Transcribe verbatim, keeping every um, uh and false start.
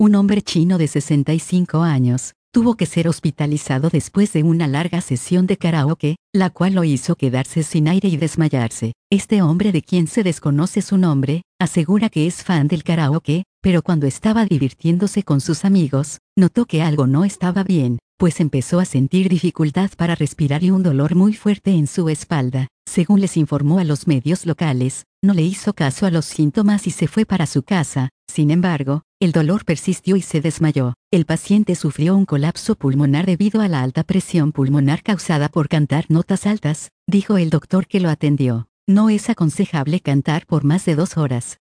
Un hombre chino de sesenta y cinco años tuvo que ser hospitalizado después de una larga sesión de karaoke, la cual lo hizo quedarse sin aire y desmayarse. Este hombre, de quien se desconoce su nombre, asegura que es fan del karaoke, pero cuando estaba divirtiéndose con sus amigos, notó que algo no estaba bien, pues empezó a sentir dificultad para respirar y un dolor muy fuerte en su espalda. Según les informó a los medios locales, no le hizo caso a los síntomas y se fue para su casa. Sin embargo, el dolor persistió y se desmayó. El paciente sufrió un colapso pulmonar debido a la alta presión pulmonar causada por cantar notas altas, dijo el doctor que lo atendió. No es aconsejable cantar por más de dos horas.